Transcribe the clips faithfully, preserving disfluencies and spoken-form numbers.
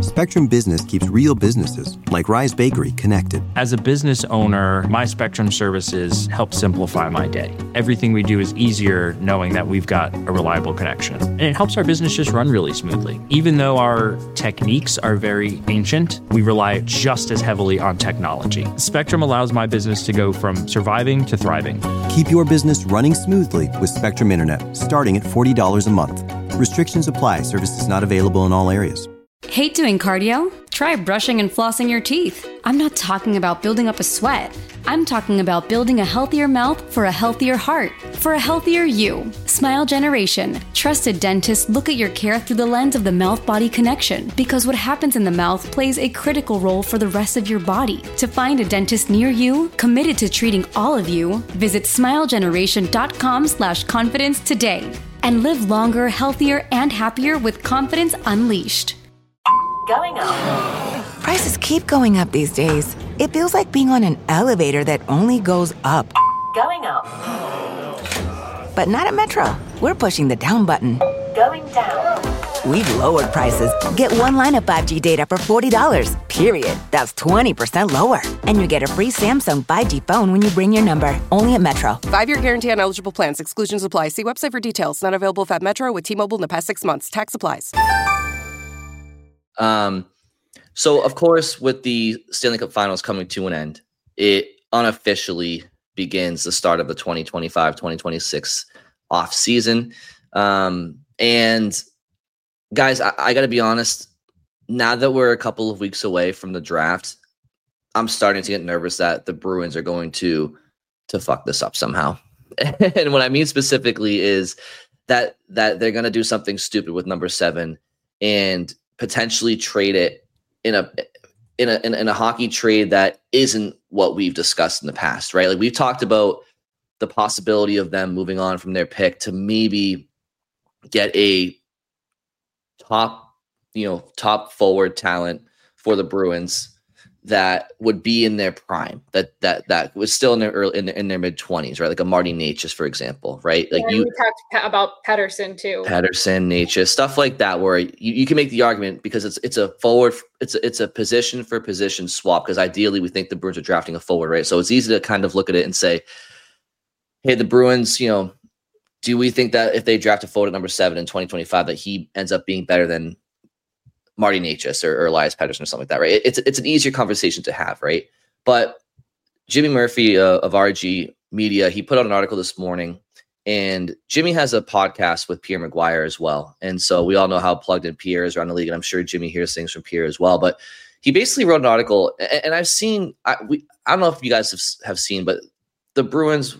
Spectrum Business keeps real businesses, like Rise Bakery, connected. As a business owner, my Spectrum services help simplify my day. Everything we do is easier knowing that we've got a reliable connection. And it helps our business just run really smoothly. Even though our techniques are very ancient, we rely just as heavily on technology. Spectrum allows my business to go from surviving to thriving. Keep your business running smoothly with Spectrum Internet, starting at forty dollars a month. Restrictions apply. Services not available in all areas. Hate doing cardio? Try brushing and flossing your teeth. I'm not talking about building up a sweat. I'm talking about building a healthier mouth for a healthier heart, for a healthier you. Smile Generation. Trusted dentists look at your care through the lens of the mouth-body connection, because what happens in the mouth plays a critical role for the rest of your body. To find a dentist near you, committed to treating all of you, visit smilegeneration.com slash confidence today. And live longer, healthier, and happier with confidence unleashed. Going up. Prices keep going up these days. It feels like being on an elevator that only goes up. Going up. But not at Metro. We're pushing the down button. Going down. We've lowered prices. Get one line of five G data for forty dollars, period. That's twenty percent lower. And you get a free Samsung five G phone when you bring your number. Only at Metro. Five-year guarantee on eligible plans. Exclusions apply. See website for details. Not available if at Metro with T-Mobile in the past six months. Tax applies. Um, so of course, with the Stanley Cup Finals coming to an end, it unofficially begins the start of the twenty twenty-five twenty twenty-six off season. Um, and guys, I, I got to be honest. Now that we're a couple of weeks away from the draft, I'm starting to get nervous that the Bruins are going to to fuck this up somehow. And what I mean specifically is that that they're going to do something stupid with number seven and potentially trade it in a in a in, in a hockey trade that isn't what we've discussed in the past, right? Like we've talked about the possibility of them moving on from their pick to maybe get a top, you know, top forward talent for the Bruins that would be in their prime, that that that was still in their early in, in their mid twenties, right? Like a Marty Necas, for example, right? Like yeah, you we talked about Pettersson too. Pettersson, Necas, stuff like that, where you, you can make the argument because it's it's a forward, it's a, it's a position for position swap. Because ideally, we think the Bruins are drafting a forward, right? So it's easy to kind of look at it and say, hey, the Bruins, you know, do we think that if they draft a forward at number seven in twenty twenty-five, that he ends up being better than Marty Necas or, or Elias Pettersson or something like that, right? It, it's it's an easier conversation to have, right? But Jimmy Murphy uh, of R G Media, he put out an article this morning, and Jimmy has a podcast with Pierre McGuire as well. And so we all know how plugged in Pierre is around the league, and I'm sure Jimmy hears things from Pierre as well. But he basically wrote an article, and, and I've seen, I, we, I don't know if you guys have, have seen, but the Bruins,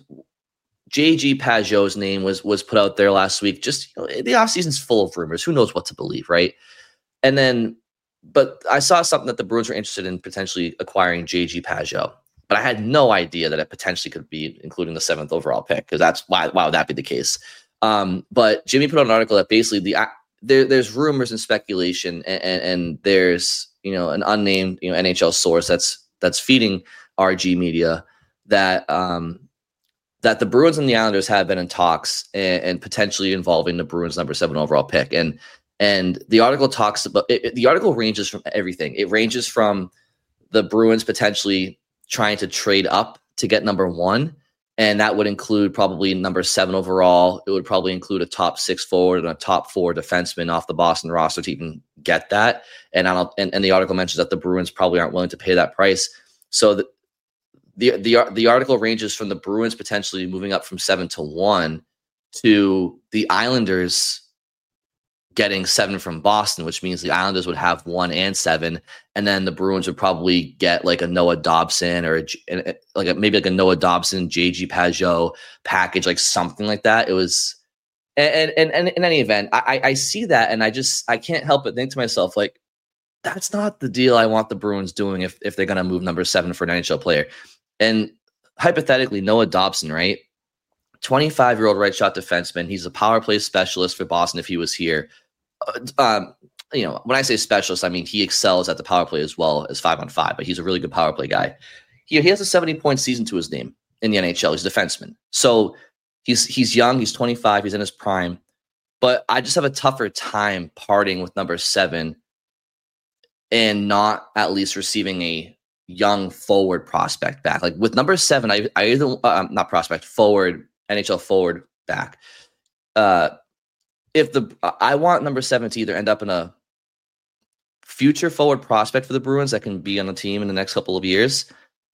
J G Pageau's name was was put out there last week. Just, you know, the offseason's full of rumors. Who knows what to believe, right? And then, but I saw something that the Bruins were interested in potentially acquiring J G Pageau, but I had no idea that it potentially could be including the seventh overall pick, because that's why why would that be the case? Um, but Jimmy put out an article that basically the uh, there there's rumors and speculation, and, and, and there's you know an unnamed you know N H L source that's that's feeding R G Media that um, that the Bruins and the Islanders have been in talks and, and potentially involving the Bruins number seven overall pick. And And the article talks about it, the article ranges from everything. It ranges from the Bruins potentially trying to trade up to get number one. And that would include probably number seven overall. It would probably include a top six forward and a top four defenseman off the Boston roster to even get that. And I don't, and, and the article mentions that the Bruins probably aren't willing to pay that price. So the, the, the, the article ranges from the Bruins potentially moving up from seven to one to the Islanders getting seven from Boston, which means the Islanders would have one and seven, and then the Bruins would probably get like a Noah Dobson or a, like a, maybe like a Noah Dobson, J G Pageau package, like something like that. It was, and and, and in any event, I, I see that, and I just I can't help but think to myself, like, that's not the deal I want the Bruins doing if if they're gonna move number seven for an N H L player. And hypothetically, Noah Dobson, right? twenty-five-year-old right shot defenseman. He's a power play specialist for Boston if he was here. Um, you know, when I say specialist, I mean he excels at the power play as well as five on five, but he's a really good power play guy. He, he has a seventy-point season to his name in the N H L. He's a defenseman. So he's he's young, he's twenty-five, he's in his prime. But I just have a tougher time parting with number seven and not at least receiving a young forward prospect back. Like with number seven, I I either uh, not prospect forward N H L forward back. Uh, if the I want number seven to either end up in a future forward prospect for the Bruins that can be on the team in the next couple of years,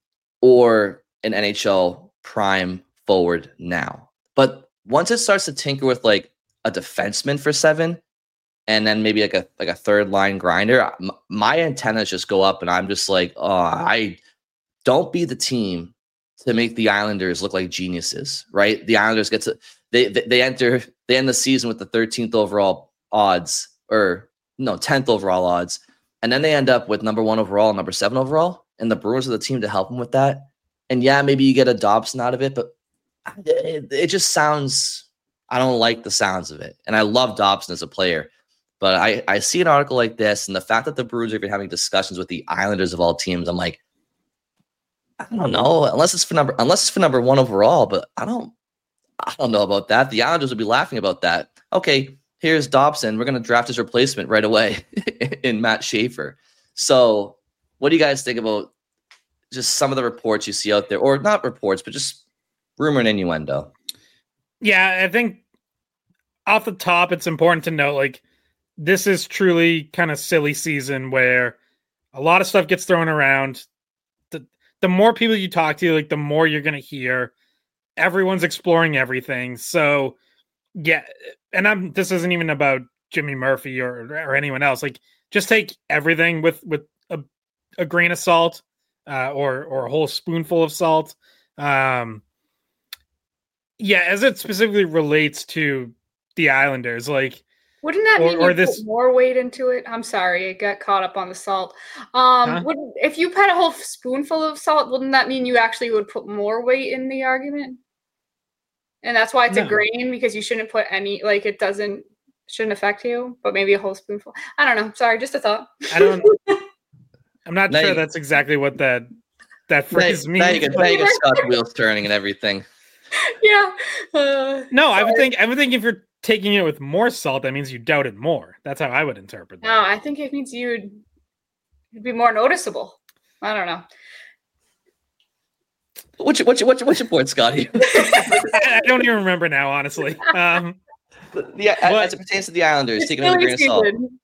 or an N H L prime forward now. But once it starts to tinker with like a defenseman for seven, and then maybe like a like a third line grinder, m- my antennas just go up, and I'm just like, oh, I don't be the team to make the Islanders look like geniuses, right? The Islanders get to they they, they enter they end the season with the thirteenth overall odds, or no tenth overall odds, and then they end up with number one overall, number seven overall, and the Bruins are the team to help them with that. And yeah, maybe you get a Dobson out of it, but it, it just sounds, I don't like the sounds of it. And I love Dobson as a player, but I, I see an article like this, and the fact that the Bruins are even having discussions with the Islanders of all teams, I'm like, I don't know, unless it's for number, unless it's for number one overall, but I don't, I don't know about that. The Islanders would be laughing about that. Okay, here's Dobson. We're going to draft his replacement right away in Matt Schaefer. So what do you guys think about just some of the reports you see out there, or not reports, but just rumor and innuendo? Yeah, I think off the top, it's important to note, like, this is truly kind of silly season where a lot of stuff gets thrown around. The, the more people you talk to, like, the more you're going to hear. Everyone's exploring everything. So, yeah, and I'm, this isn't even about Jimmy Murphy or, or anyone else. Like, just take everything with, with a, a grain of salt. Uh, or or a whole spoonful of salt. Um, yeah, as it specifically relates to the Islanders, like, wouldn't that or, mean or you this put more weight into it? I'm sorry, I got caught up on the salt. Um, Huh? wouldn't, if you put a whole spoonful of salt, wouldn't that mean you actually would put more weight in the argument? And that's why it's No. a grain, because you shouldn't put any, like, it doesn't shouldn't affect you, but maybe a whole spoonful. I don't know. Sorry, just a thought. I don't. I'm not Now sure you- that's exactly what that that phrase now, means. now you can, now you can start the wheels turning and everything. Yeah. Uh, No, I would sorry. think I would think if you're taking it with more salt, that means you doubt it more. That's how I would interpret that. No, I think it means you'd, you'd be more noticeable. I don't know. What's your, what's your, what's your, what's your point, Scotty? I, I don't even remember now, honestly. Um, Yeah, What? as it pertains to the Islanders, It's taking it with a grain of salt. silly season.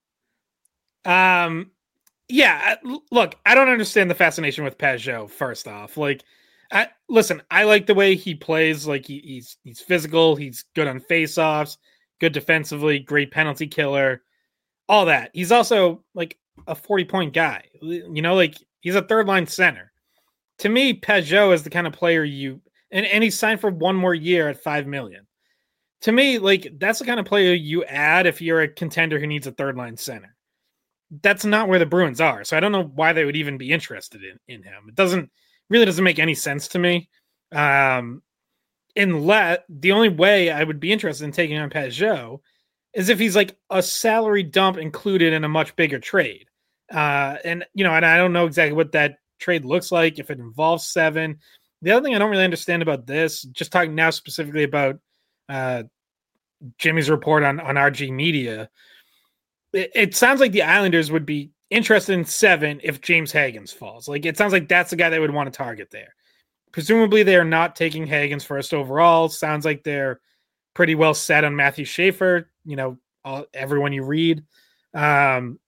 Um, yeah, l- look, I don't understand the fascination with Peugeot. First off, like, I listen, I like the way he plays. Like, he, he's he's physical, he's good on faceoffs, good defensively, great penalty killer, all that. He's also like a forty point guy. You know, like, he's a third line center. To me, Peugeot is the kind of player you and and he's signed for one more year at five million. To me, like, that's the kind of player you add if you're a contender who needs a third line center. That's not where the Bruins are. So I don't know why they would even be interested in, in him. It doesn't really doesn't make any sense to me. Um, unless the only way I would be interested in taking on Peugeot is if he's like a salary dump included in a much bigger trade. Uh, and, you know, and I don't know exactly what that trade looks like, if it involves seven. The other thing I don't really understand about this, just talking now specifically about uh, Jimmy's report on, on R G Media, it, it sounds like the Islanders would be interested in seven if James Hagens falls. Like, it sounds like that's the guy they would want to target there. Presumably they are not taking Hagens first overall. Sounds like they're pretty well set on Matthew Schaefer, you know, all, everyone you read. Um,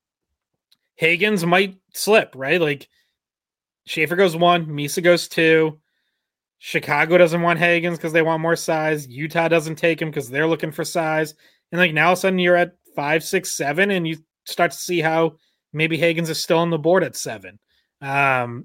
Hagens might slip, right? Like, Schaefer goes one, Misa goes two. Chicago doesn't want Hagens because they want more size. Utah doesn't take him because they're looking for size. And like, now all of a sudden you're at five, six, seven, and you start to see how maybe Hagens is still on the board at seven. Um,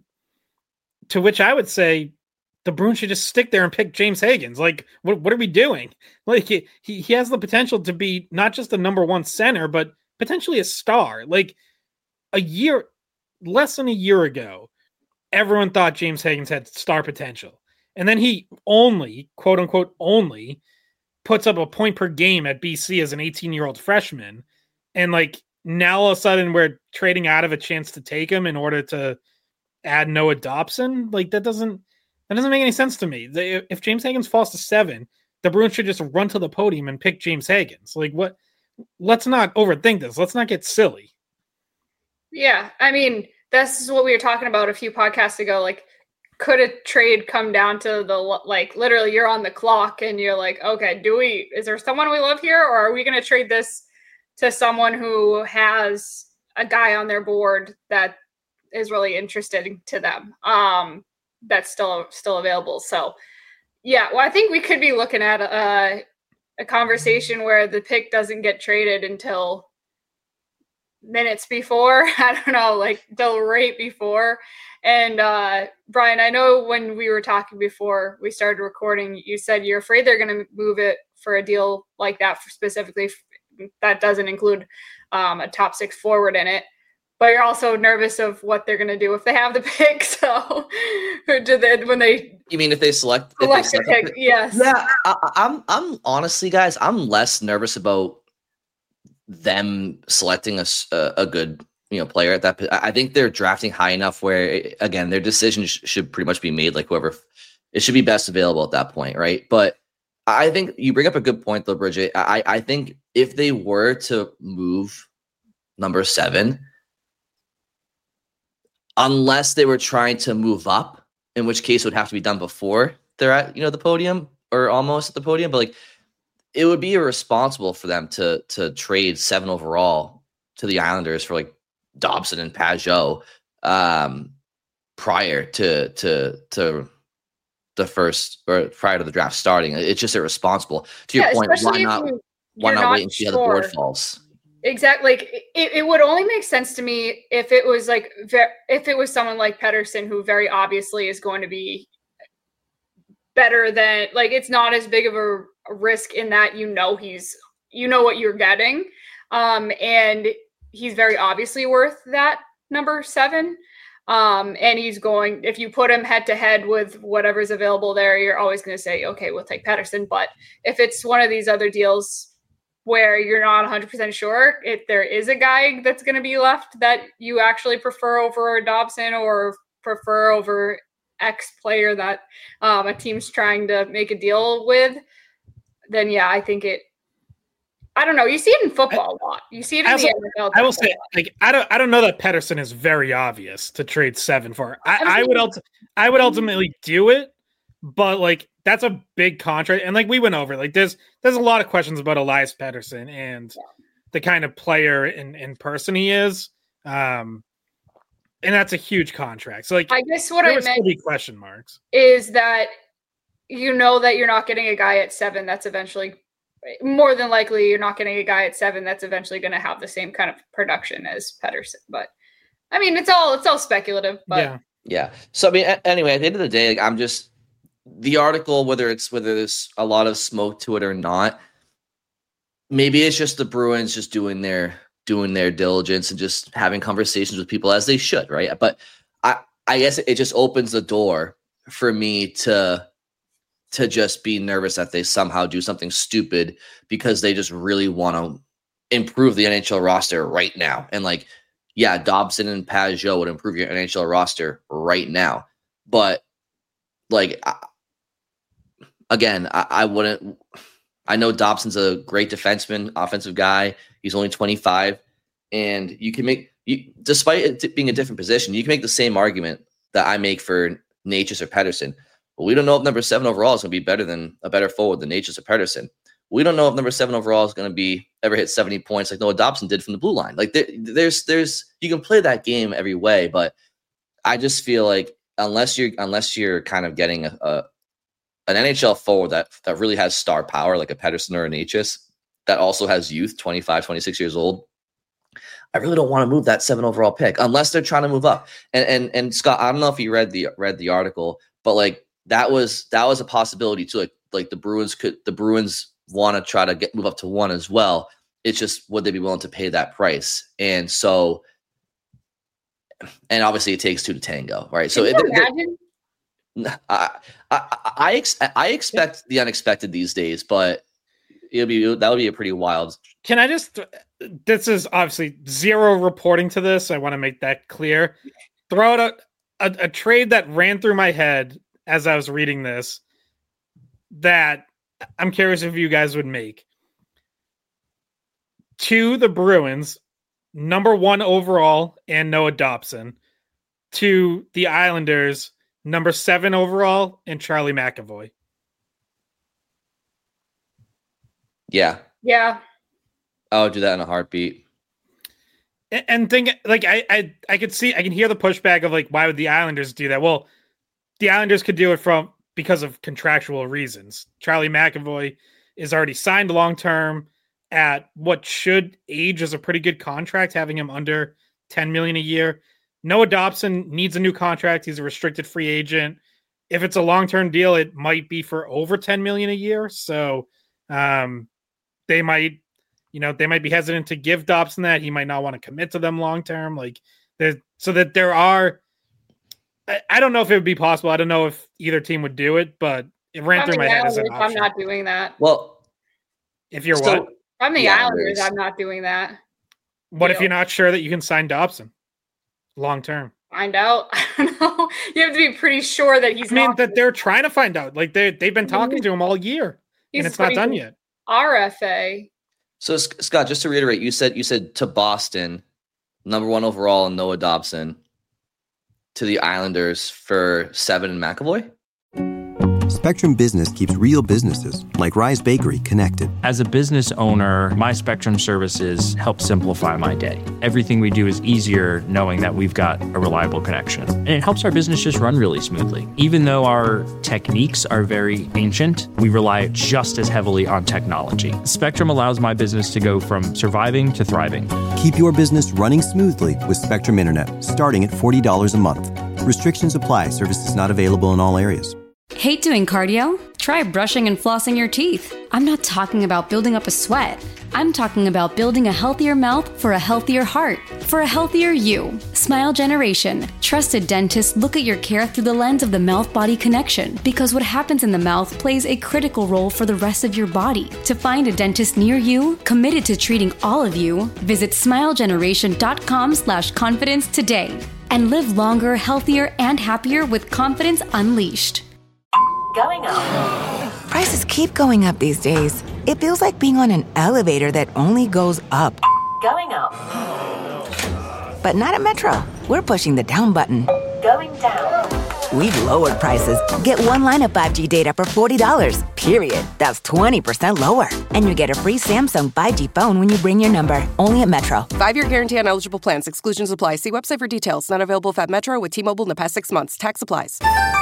to which I would say the Bruins should just stick there and pick James Hagens. Like, what what are we doing? Like, he he has the potential to be not just the number one center, but potentially a star. Like, a year, less than a year ago, everyone thought James Hagens had star potential. And then he only, quote unquote, only puts up a point per game at B C as an eighteen-year-old freshman. And like, now all of a sudden we're trading out of a chance to take him in order to add Noah Dobson. Like, that doesn't that doesn't make any sense to me. They, if James Hagens falls to seven, the Bruins should just run to the podium and pick James Hagens. Like, what? Let's not overthink this. Let's not get silly. Yeah, I mean, this is what we were talking about a few podcasts ago. Like, could a trade come down to the, like, literally you're on the clock and you're like, okay, do we, is there someone we love here? Or are we going to trade this to someone who has a guy on their board that is really interesting to them? Um, that's still, still available. So yeah, well, I think we could be looking at a, a conversation where the pick doesn't get traded until minutes before. I don't know, like till right before. And uh, Brian, I know when we were talking before we started recording, you said you're afraid they're going to move it for a deal like that, for specifically that doesn't include um, a top six forward in it. But you're also nervous of what they're going to do if they have the pick. So, do they, when they you mean if they select, if select they the select pick? Yes. Yeah, I, I'm. I'm honestly, guys, I'm less nervous about them selecting a, s- a, a good you know player at that. po- I I think they're drafting high enough where again their decision sh- should pretty much be made like whoever it should be best available at that point, right? But I think you bring up a good point though, Bridget. I I think if they were to move number seven, unless they were trying to move up, in which case it would have to be done before they're at you know the podium or almost at the podium. But like it would be irresponsible for them to to trade seven overall to the Islanders for like Dobson and Pajot um, prior to to to the first or prior to the draft starting. It's just irresponsible. To your Yeah, point, why especially if not you- why you're not not wait and see how the board sure. falls? Exactly. Like it, it would only make sense to me if it was like ve- if it was someone like Pettersson, who very obviously is going to be better than, like, it's not as big of a, a risk in that you know he's you know what you're getting, um, and he's very obviously worth that number seven. Um, and he's going, if you put him head to head with whatever's available there, you're always going to say, okay, we'll take Pettersson. But if it's one of these other deals where you're not one hundred percent sure if there is a guy that's going to be left that you actually prefer over Dobson or prefer over X player that um, a team's trying to make a deal with, then yeah, I think it, I don't know. You see it in football a lot. You see it in Also, the N F L. I will say, like, I don't, I don't know that Pettersson is very obvious to trade seven for. I, I would, ulti- I would ultimately do it, but like that's a big contract, and like we went over, like there's, there's a lot of questions about Elias Pettersson and yeah. the kind of player in, in person he is, um, and that's a huge contract. So like, I guess what I meant be question marks is that you know that you're not getting a guy at seven that's eventually. More than likely, you're not getting a guy at seven that's eventually going to have the same kind of production as Pettersson. But I mean, it's all it's all speculative. But yeah, yeah. So I mean, a- anyway, at the end of the day, like, I'm just the article, whether it's whether there's a lot of smoke to it or not. Maybe it's just the Bruins just doing their doing their diligence and just having conversations with people as they should, right? But I I guess it just opens the door for me to. to just be nervous that they somehow do something stupid because they just really want to improve the N H L roster right now. And like, yeah, Dobson and Pajot would improve your N H L roster right now. But like, I, again, I, I wouldn't, I know Dobson's a great defenseman, offensive guy. He's only twenty-five, and you can make, you, despite it being a different position, you can make the same argument that I make for Natchez or Pettersson. But we don't know if number seven overall is going to be better than a better forward than Natchez or Pettersson. We don't know if number seven overall is going to be ever hit seventy points like Noah Dobson did from the blue line. Like there, there's, there's, you can play that game every way, but I just feel like unless you're, unless you're kind of getting a, a an N H L forward that that really has star power, like a Pettersson or a Natchez, that also has youth, twenty-five, twenty-six years old, I really don't want to move that seven overall pick unless they're trying to move up. And and and Scott, I don't know if you read the read the article, but like. That was that was a possibility too. Like like the Bruins could the Bruins want to try to get move up to one as well. It's just would they be willing to pay that price? And so, and obviously it takes two to tango, right? So Can you it, imagine? it, I I I, ex, I expect the unexpected these days, but it'll be that would be a pretty wild. Can I just? This is obviously zero reporting to this. I want to make that clear. Throw out a, a, a trade that ran through my head as I was reading this, that I'm curious if you guys would make. To the Bruins, number one overall and Noah Dobson to the Islanders, number seven overall and Charlie McAvoy. Yeah. Yeah. I would do that in a heartbeat. And, and think like I, I I could see I can hear the pushback of like, why would the Islanders do that? Well, the Islanders could do it from because of contractual reasons. Charlie McAvoy is already signed long term at what should age as a pretty good contract, having him under ten million dollars a year. Noah Dobson needs a new contract. He's a restricted free agent. If it's a long-term deal, it might be for over ten million dollars a year. So um, they might, you know, they might be hesitant to give Dobson that. He might not want to commit to them long-term. Like there, so that there are, I, I don't know if it would be possible. I don't know if either team would do it, but it ran I'm through my head as an I'm option. not doing that. Well, if you're so, what? I'm the, the Islanders. Islanders. I'm not doing that. What Deal. if you're not sure that you can sign Dobson long-term? Find out. I don't know. You have to be pretty sure that he's I mean, not. that they're trying to find out. Like they they've been talking to him all year, He's and it's not done pretty- yet. R F A. So S- Scott, just to reiterate, you said you said to Boston, number one overall, and Noah Dobson, to the Islanders for seven and McAvoy. Spectrum Business keeps real businesses like Rise Bakery connected. As a business owner, my Spectrum services help simplify my day. Everything we do is easier knowing that we've got a reliable connection. And it helps our business just run really smoothly. Even though our techniques are very ancient, we rely just as heavily on technology. Spectrum allows my business to go from surviving to thriving. Keep your business running smoothly with Spectrum Internet, starting at forty dollars a month. Restrictions apply. Services not available in all areas. Hate doing cardio? Try brushing and flossing your teeth. I'm not talking about building up a sweat. I'm talking about building a healthier mouth for a healthier heart, for a healthier you. Smile Generation. Trusted dentists look at your care through the lens of the mouth-body connection because what happens in the mouth plays a critical role for the rest of your body. To find a dentist near you, committed to treating all of you, visit smilegeneration.com slash confidence today and live longer, healthier, and happier with confidence unleashed. Going up. Prices keep going up these days. It feels like being on an elevator that only goes up. Going up. But not at Metro. We're pushing the down button. Going down. We've lowered prices. Get one line of five G data for forty dollars, period. That's twenty percent lower. And you get a free Samsung five G phone when you bring your number. Only at Metro. Five-year guarantee on eligible plans. Exclusions apply. See website for details. Not available if at Metro with T-Mobile in the past six months. Tax applies.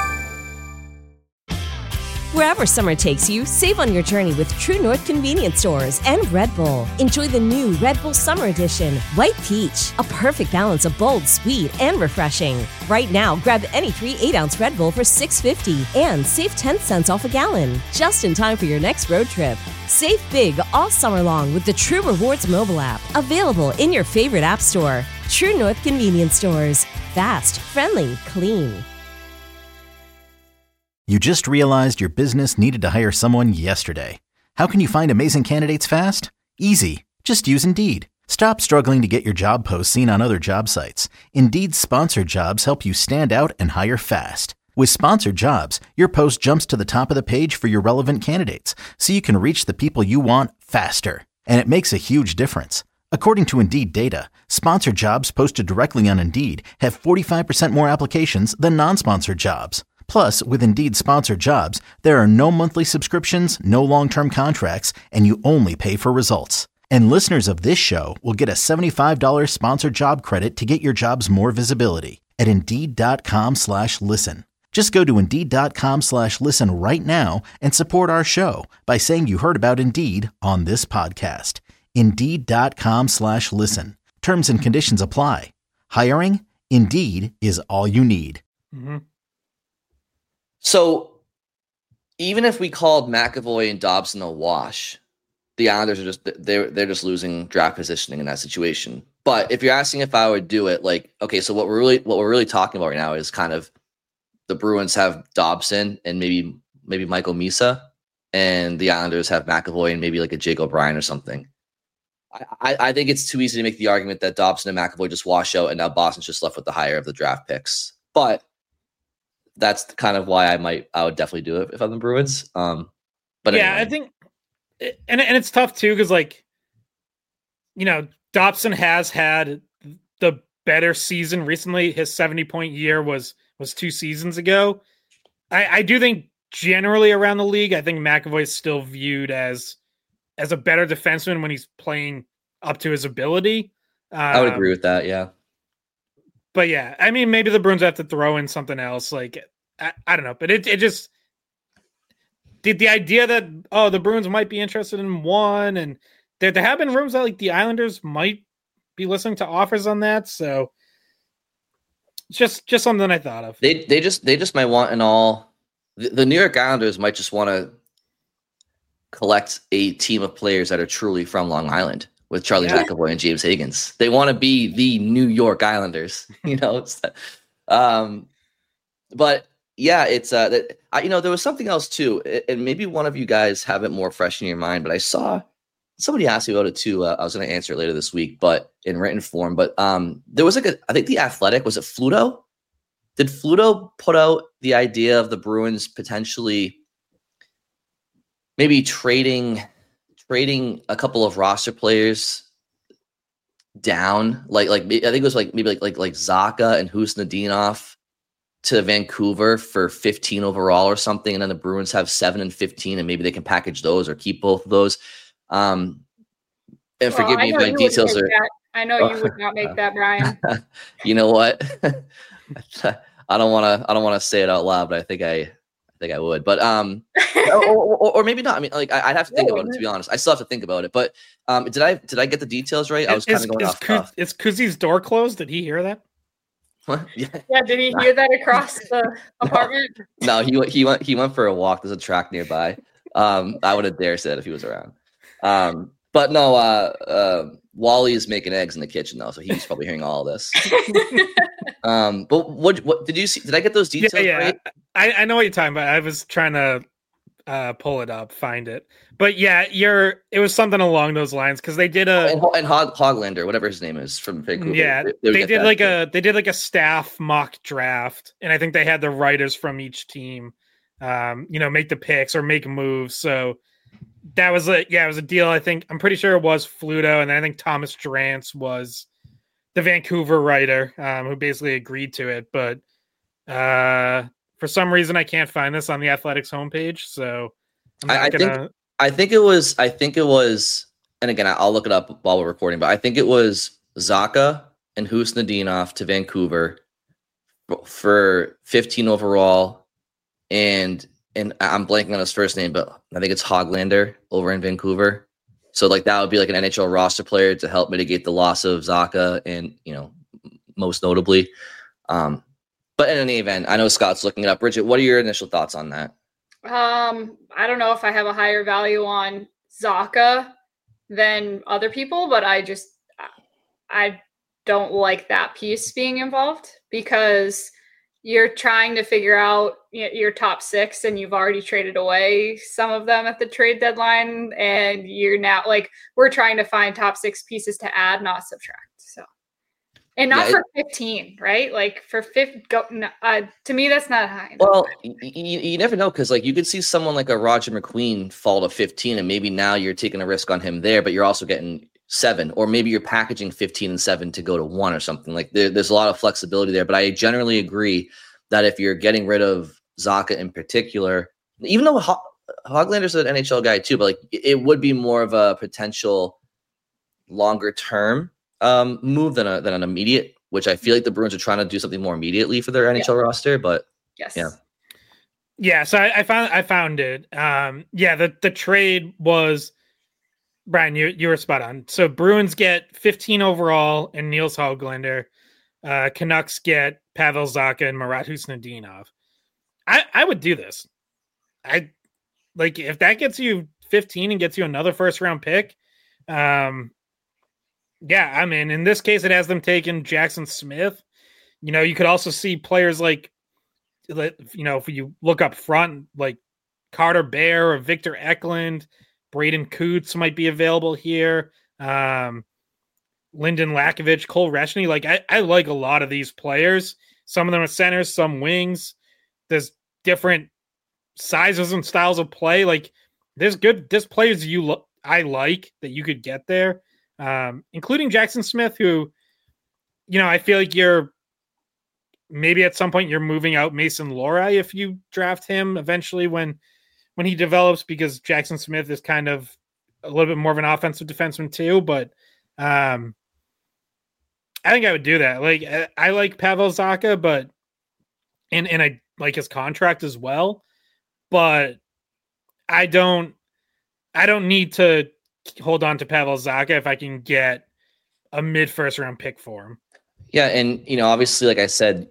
Wherever summer takes you, save on your journey with True North Convenience Stores and Red Bull. Enjoy the new Red Bull Summer Edition, White Peach, a perfect balance of bold, sweet, and refreshing. Right now, grab any three eight-ounce Red Bull for six dollars and fifty cents and save ten cents off a gallon, just in time for your next road trip. Save big all summer long with the True Rewards mobile app, available in your favorite app store. True North Convenience Stores. Fast, friendly, clean. You just realized your business needed to hire someone yesterday. How can you find amazing candidates fast? Easy. Just use Indeed. Stop struggling to get your job posts seen on other job sites. Indeed's sponsored jobs help you stand out and hire fast. With sponsored jobs, your post jumps to the top of the page for your relevant candidates, so you can reach the people you want faster. And it makes a huge difference. According to Indeed data, sponsored jobs posted directly on Indeed have forty-five percent more applications than non-sponsored jobs. Plus, with Indeed sponsored jobs, there are no monthly subscriptions, no long-term contracts, and you only pay for results. And listeners of this show will get a seventy-five dollars sponsored job credit to get your jobs more visibility at Indeed.com slash listen. Just go to Indeed.com slash listen right now and support our show by saying you heard about Indeed on this podcast. Indeed.com slash listen. Terms and conditions apply. Hiring? Indeed is all you need. Mm-hmm. So even if we called McAvoy and Dobson a wash, the Islanders are just they're they're just losing draft positioning in that situation. But if you're asking if I would do it, like, okay, so what we're really what we're really talking about right now is kind of the Bruins have Dobson and maybe maybe Michael Misa, and the Islanders have McAvoy and maybe like a Jake O'Brien or something. I, I think it's too easy to make the argument that Dobson and McAvoy just wash out and now Boston's just left with the higher of the draft picks. But that's kind of why I might, I would definitely do it if I'm the Bruins. Um, but yeah, anyway. I think, and and it's tough too because like, you know, Dobson has had the better season recently. His seventy point year was was two seasons ago. I, I do think generally around the league, I think McAvoy is still viewed as as a better defenseman when he's playing up to his ability. Um, I would agree with that. Yeah. But yeah, I mean, maybe the Bruins have to throw in something else. Like, I, I don't know, but it, it just the, the idea that, oh, the Bruins might be interested in one, and there, there have been rumors that like the Islanders might be listening to offers on that. So it's just, just something I thought of. They, they just, they just might want an all, the, the New York Islanders might just want to collect a team of players that are truly from Long Island with Charlie yeah. McAvoy and James Higgins. They want to be the New York Islanders, you know? It's, um, but yeah, it's, uh, that, I, you know, there was something else too, and maybe one of you guys have it more fresh in your mind, but I saw somebody asked me about it too. Uh, I was going to answer it later this week, but in written form, but um, there was like a, I think the Athletic, was it Fluto? Did Fluto put out the idea of the Bruins potentially maybe trading trading a couple of roster players down, like like I think it was like maybe like like like Zacha and Husnudinov to Vancouver for fifteen overall or something, and then the Bruins have seven and fifteen, and maybe they can package those or keep both of those. Um, and well, forgive me if my details are. That. I know you would not make that, Brian. You know what? I don't want to. I don't want to say it out loud, but I think I. I think I would, but um, or, or, or maybe not. I mean, like I, I'd have to think about it, to be honest. I still have to think about it. But um, did I did I get the details right? I was kind of going is off. Kuz, is Kuzi's door closed? Did he hear that? What? Yeah. yeah. Did he hear that across the apartment? No, he he went he went for a walk. There's a track nearby. Um, I would have dare said if he was around. Um, but no, uh, uh, Wally is making eggs in the kitchen though, so he's probably hearing all of this. um, but what what did you see? Did I get those details? Yeah, yeah. Right? I, I know what you're talking about. I was trying to uh, pull it up, find it, but yeah, you're. It was something along those lines because they did a and, and Hog, Hoglander, whatever his name is from Vancouver. Yeah, they, they, they did like too. a they did like a staff mock draft, and I think they had the writers from each team, um, you know, make the picks or make moves. So that was a yeah, it was a deal. I think I'm pretty sure it was Fluto, and then I think Thomas Drance was the Vancouver writer um, who basically agreed to it, but. Uh, For some reason, I can't find this on the Athletics homepage, so I'm not I, I gonna... think I think it was I think it was, and again, I'll look it up while we're recording, but I think it was Zacha and Husnudinov to Vancouver for fifteen overall, and and I'm blanking on his first name, but I think it's Hoglander over in Vancouver. So like that would be like an N H L roster player to help mitigate the loss of Zacha, and you know, most notably. Um, But in any event, I know Scott's looking it up. Bridget, what are your initial thoughts on that? Um, I don't know if I have a higher value on Zacha than other people, but I just I don't like that piece being involved because you're trying to figure out your top six and you've already traded away some of them at the trade deadline, and you're now like we're trying to find top six pieces to add, not subtract. So. And not yeah, for fifteen, right? Like for fifty, go, uh, to me, that's not high. Well, you, you never know because like you could see someone like a Roger McQueen fall to fifteen, and maybe now you're taking a risk on him there, but you're also getting seven, or maybe you're packaging fifteen and seven to go to one or something. Like there, there's a lot of flexibility there. But I generally agree that if you're getting rid of Zacha in particular, even though Ho- Hoglander's an N H L guy too, but like it would be more of a potential longer term. Um, move than a than an immediate, which I feel like the Bruins are trying to do something more immediately for their N H L yeah. roster. But yes, yeah, yeah. So I, I found I found it. Um, yeah, the the trade was Brian. You you were spot on. So Bruins get fifteen overall and Niels Hoglander. Uh, Canucks get Pavel Zacha and Marat Husnudinov. I I would do this. I like if that gets you fifteen and gets you another first round pick. Um. Yeah, I mean, in this case, it has them taking Jackson Smith. You know, you could also see players like, you know, if you look up front, like Carter Bear or Victor Eklund, Braden Coots might be available here. Um, Lyndon Lakovich, Cole Reshny. Like, I, I like a lot of these players. Some of them are centers, some wings. There's different sizes and styles of play. Like, there's good, there's players you lo- I like that you could get there. um, including Jackson Smith, who, you know, I feel like you're maybe at some point you're moving out Mason Lohrei if you draft him eventually when when he develops, because Jackson Smith is kind of a little bit more of an offensive defenseman too. But um, I think I would do that. Like I, I like Pavel Zacha, but and and I like his contract as well, but I don't I don't need to hold on to Pavel Zacha if I can get a mid first round pick for him. Yeah, and you know, obviously, like I said,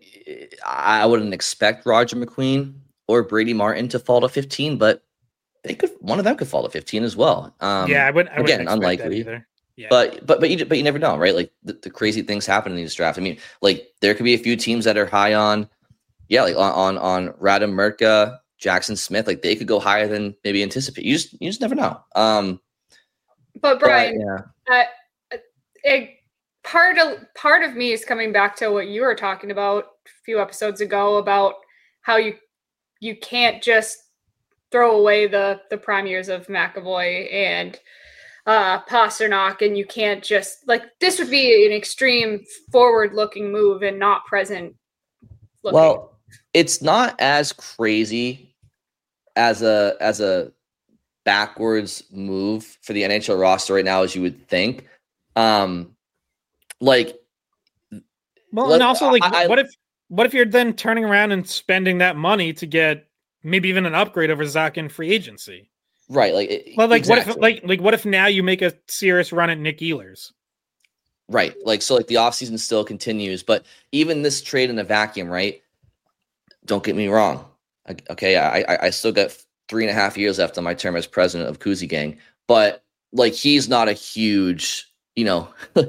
I wouldn't expect Roger McQueen or Brady Martin to fall to fifteen, but they could. One of them could fall to fifteen as well. Um, yeah, I would. I again, unlikely. Either. Yeah. But but but you but you never know, right? Like the, the crazy things happen in these drafts. I mean, like there could be a few teams that are high on, yeah, like on on, on Radim Murka, Jackson Smith. Like they could go higher than maybe anticipate. You just you just never know. Um, but Brian, but, yeah. uh, it, part of part of me is coming back to what you were talking about a few episodes ago about how you you can't just throw away the the prime years of McAvoy and uh Pastrnak, and you can't just like this would be an extreme forward looking move and not present looking. Well, it's not as crazy as a as a backwards move for the N H L roster right now as you would think. Um like well and also like I, what if what if you're then turning around and spending that money to get maybe even an upgrade over Zacha in free agency? Right, like, it, well, like exactly. what if, like, like what if now you make a serious run at Nick Ehlers? Right, like so, like the offseason still continues, but even this trade in a vacuum, right? Don't get me wrong, okay, I, I, I still got three and a half years left on my term as president of Kuzi Gang, but like he's not a huge, you know,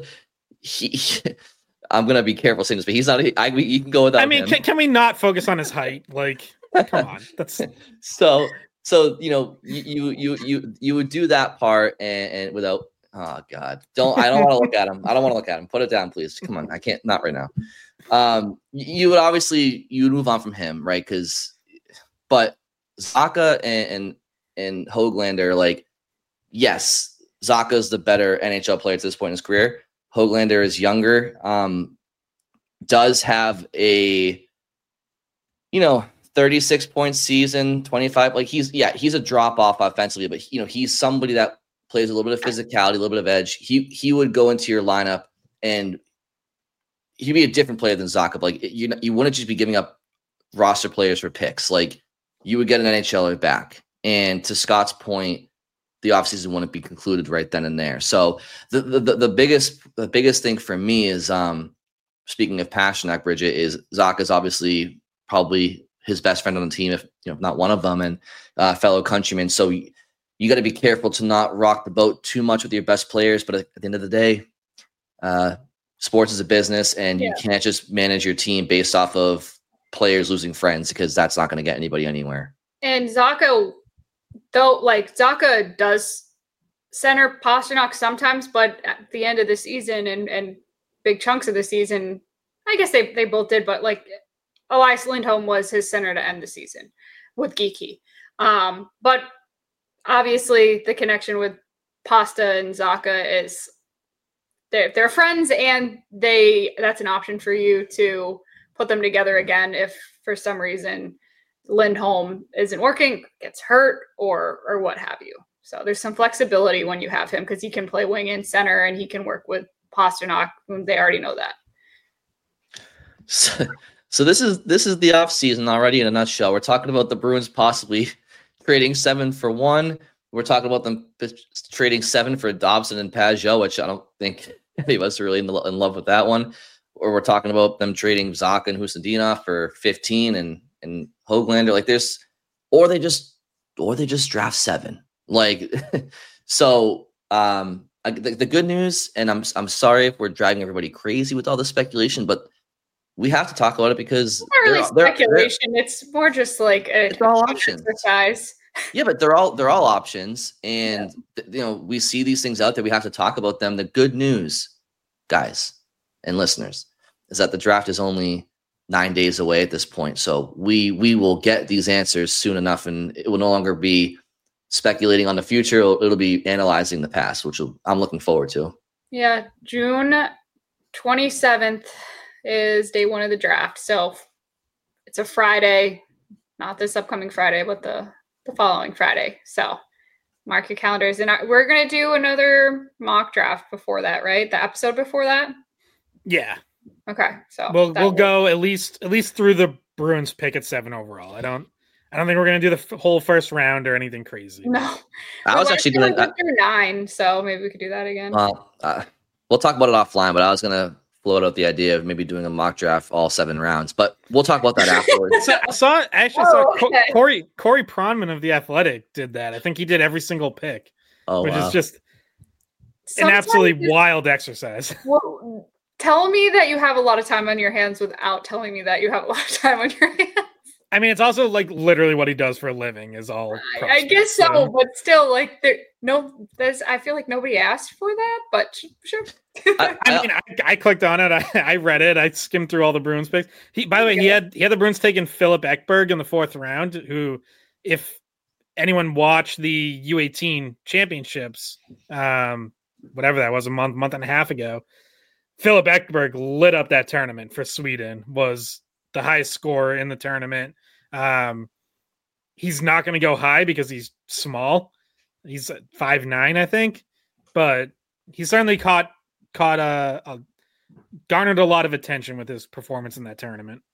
he. I'm gonna be careful saying this, but he's not. A, I you can go without. I mean, him. Can, can we not focus on his height? Like, come on, that's so. So, you know, you, you, you, you would do that part and, and without, oh God, don't, I don't want to look at him. I don't want to look at him. Put it down, please. Come on. I can't, not right now. Um, you would obviously, you would move on from him, right? Cause, but Zacha and, and, and Höglander, like, yes, Zacha is the better N H L player at this point in his career. Höglander is younger, um, does have a, you know, thirty-six point season, twenty-five. Like he's, yeah, he's a drop off offensively, but you know, he's somebody that plays a little bit of physicality, a little bit of edge. He, he would go into your lineup and he'd be a different player than Zacha. Like you, you wouldn't just be giving up roster players for picks. Like you would get an N H L er back. And to Scott's point, the offseason wouldn't be concluded right then and there. So the, the, the, the biggest, the biggest thing for me is, um, speaking of Pastrnak, Bridget, is Zacha's obviously probably his best friend on the team, if you know, not one of them, and uh, fellow countrymen. So you, you got to be careful to not rock the boat too much with your best players. But at, at the end of the day, uh, sports is a business, and yeah. you can't just manage your team based off of players losing friends, because that's not going to get anybody anywhere. And Zacha, though, like Zacha does center Pastrnak sometimes, but at the end of the season and and big chunks of the season, I guess they they both did, but like. Elias Lindholm was his center to end the season with Geeky. Um, but obviously the connection with Pasta and Zacha is they're, they're friends, and they that's an option for you to put them together again if for some reason Lindholm isn't working, gets hurt, or or what have you. So there's some flexibility when you have him because he can play wing and center, and he can work with Pastrnak. They already know that. So- So this is this is the offseason already in a nutshell. We're talking about the Bruins possibly trading seven for one. We're talking about them trading seven for Dobson and Pajot, which I don't think any of us are really in, the, in love with that one. Or we're talking about them trading Zacha and Husendinov for fifteen and and Höglander. Like there's, or they just or they just draft seven. Like so. Um, the, the good news, and I'm I'm sorry if we're driving everybody crazy with all the speculation, but we have to talk about it because it's not really they're, speculation. They're, it's more just like a it's all options. Exercise. Yeah, but they're all they're all options, and yeah. you know we see these things out there. We have to talk about them. The good news, guys and listeners, is that the draft is only nine days away at this point. So we we will get these answers soon enough, and it will no longer be speculating on the future. It'll, it'll be analyzing the past, which will, I'm looking forward to. Yeah, June twenty-seventh is day one of the draft. So it's a Friday, not this upcoming Friday, but the, the following Friday. So mark your calendars. And I, we're going to do another mock draft before that, right? The episode before that? Yeah. Okay. So we'll we'll will... go at least at least through the Bruins pick at seven overall. I don't I don't think we're going to do the f- whole first round or anything crazy. No. I was actually going to do nine, so maybe we could do that again. Well, uh, we'll talk about it offline, but I was going to float out the idea of maybe doing a mock draft all seven rounds, but we'll talk about that afterwards. I saw, I actually Oh, saw okay. Corey Corey Pronman of the Athletic did that. I think he did every single pick, Oh, which wow. is just an Sometimes absolutely it's- wild exercise. Well, tell me that you have a lot of time on your hands without telling me that you have a lot of time on your hands. I mean, it's also like literally what he does for a living is all. I, I guess so, prospects, but still, like, there, no, there's. I feel like nobody asked for that, but sh- sure. I, I I, mean, I, I clicked on it. I, I read it. I skimmed through all the Bruins picks. He, by the way, he had he had the Bruins taking Philip Ekberg in the fourth round. Who, if anyone watched the U eighteen championships, um, whatever that was, a month month and a half ago, Philip Ekberg lit up that tournament for Sweden. Was the highest scorer in the tournament. Um, he's not going to go high because he's small. He's five nine, I think, but he certainly caught caught a, a garnered a lot of attention with his performance in that tournament.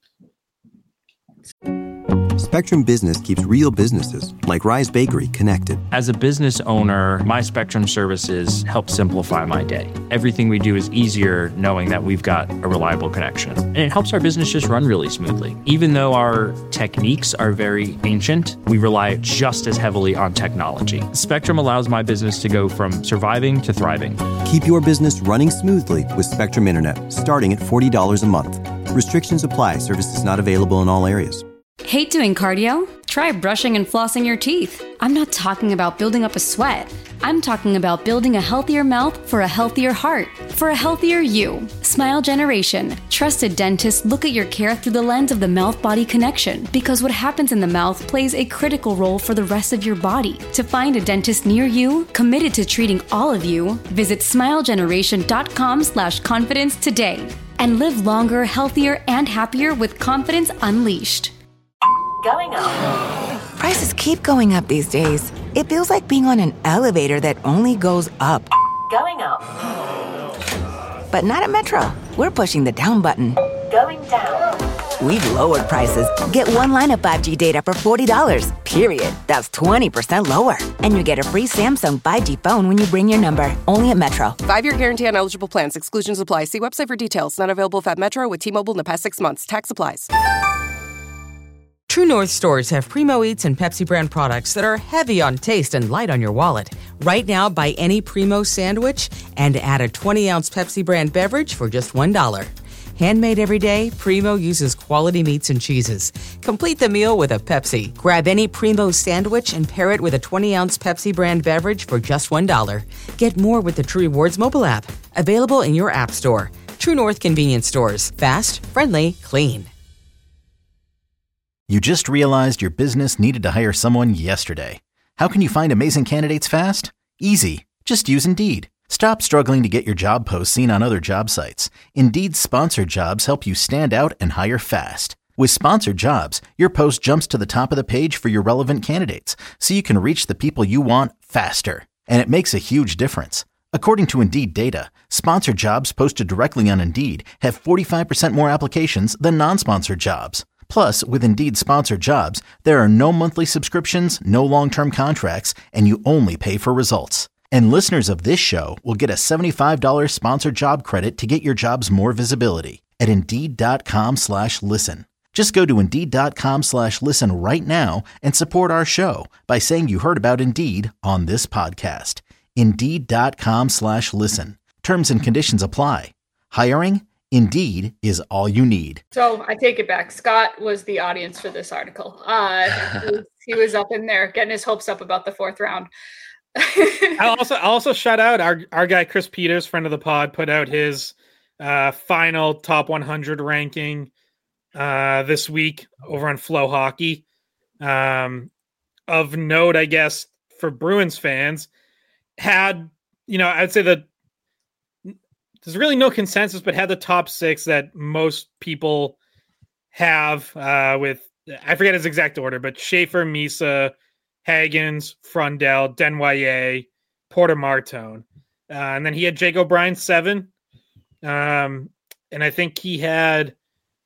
Spectrum Business keeps real businesses, like Rise Bakery, connected. As a business owner, my Spectrum services help simplify my day. Everything we do is easier knowing that we've got a reliable connection. And it helps our business just run really smoothly. Even though our techniques are very ancient, we rely just as heavily on technology. Spectrum allows my business to go from surviving to thriving. Keep your business running smoothly with Spectrum Internet, starting at forty dollars a month. Restrictions apply. Services not available in all areas. Hate doing cardio? Try brushing and flossing your teeth. I'm not talking about building up a sweat. I'm talking about building a healthier mouth for a healthier heart, for a healthier you. Smile Generation. Trusted dentists look at your care through the lens of the mouth-body connection, because what happens in the mouth plays a critical role for the rest of your body. To find a dentist near you, committed to treating all of you, visit smilegeneration.com slash confidence today and live longer, healthier, and happier with confidence unleashed. Going up. Prices keep going up these days. It feels like being on an elevator that only goes up. Going up. But not at Metro. We're pushing the down button. Going down. We've lowered prices. Get one line of five G data for forty dollars, period. That's twenty percent lower. And you get a free Samsung five G phone when you bring your number. Only at Metro. Five-year guarantee on eligible plans. Exclusions apply. See website for details. Not available if at Metro with T-Mobile in the past six months. Tax applies. True North stores have Primo Eats and Pepsi brand products that are heavy on taste and light on your wallet. Right now, buy any Primo sandwich and add a twenty-ounce Pepsi brand beverage for just one dollar. Handmade every day, Primo uses quality meats and cheeses. Complete the meal with a Pepsi. Grab any Primo sandwich and pair it with a twenty-ounce Pepsi brand beverage for just one dollar. Get more with the True Rewards mobile app. Available in your app store. True North convenience stores. Fast, friendly, clean. You just realized your business needed to hire someone yesterday. How can you find amazing candidates fast? Easy. Just use Indeed. Stop struggling to get your job posts seen on other job sites. Indeed's sponsored jobs help you stand out and hire fast. With sponsored jobs, your post jumps to the top of the page for your relevant candidates, so you can reach the people you want faster. And it makes a huge difference. According to Indeed data, sponsored jobs posted directly on Indeed have forty-five percent more applications than non-sponsored jobs. Plus, with Indeed sponsored jobs, there are no monthly subscriptions, no long-term contracts, and you only pay for results. And listeners of this show will get a seventy-five dollars sponsored job credit to get your jobs more visibility at Indeed.com slash listen. Just go to Indeed.com slash listen right now and support our show by saying you heard about Indeed on this podcast. Indeed.com slash listen. Terms and conditions apply. Hiring? Indeed is all you need. So I take it back. Scott was the audience for this article. Uh, he, was, he was up in there getting his hopes up about the fourth round. I'll also I'll also shout out our our guy Chris Peters, friend of the pod, put out his uh, final top one hundred ranking uh, this week over on Flow Hockey. Um, of note, I guess, for Bruins fans, had you know I'd say that there's really no consensus, but had the top six that most people have uh, with, I forget his exact order, but Schaefer, Misa, Hagens, Frundell, Denwyer, Porter Martone. Uh, and then he had Jake O'Brien seven. Um, and I think he had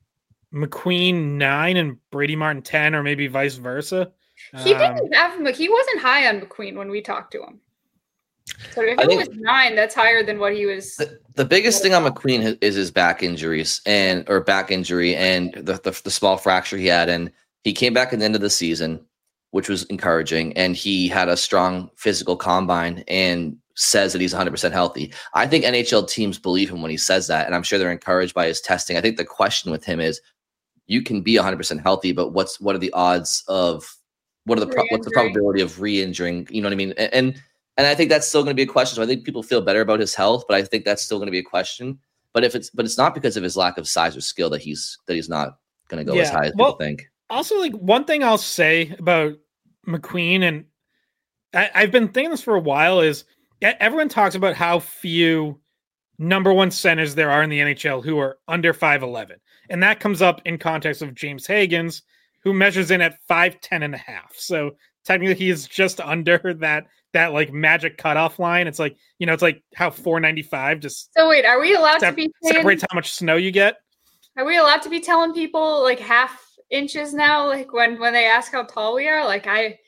McQueen nine and Brady Martin ten, or maybe vice versa. He um, didn't have him. He wasn't high on McQueen when we talked to him. So if I it think- was nine, that's higher than what he was. The, the biggest thing on McQueen is, is his back injuries and or back injury and the, the the small fracture he had, and he came back at the end of the season, which was encouraging, and he had a strong physical combine and says that he's one hundred percent healthy. I think N H L teams believe him when he says that, and I'm sure they're encouraged by his testing. I think the question with him is, you can be one hundred percent healthy, but what's what are the odds of what are the pro- what's the probability of re-injuring? You know what I mean? And and, and I think that's still going to be a question. So I think people feel better about his health, but I think that's still going to be a question. But if it's but it's not because of his lack of size or skill that he's that he's not going to go as high as well, people think. Also, like one thing I'll say about McQueen, and I, I've been thinking this for a while, is everyone talks about how few number one centers there are in the N H L who are under five eleven. And that comes up in context of James Hagens, who measures in at five ten and a half. So technically he is just under that, that like magic cutoff line. It's like, you know, it's like how four ninety-five just So wait, are we allowed sep- to be saying, separates how much snow you get. are we allowed to be telling people like half inches now? Like when, when they ask how tall we are, like I,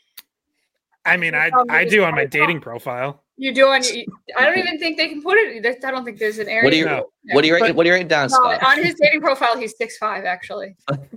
I mean, I, Um, I just do on my point dating out. profile. you do on, you- I don't even think they can put it. there- I don't think there's an area. What do you for it. what do you But- write what do you write down, No, Scott? on his dating profile, he's six five actually.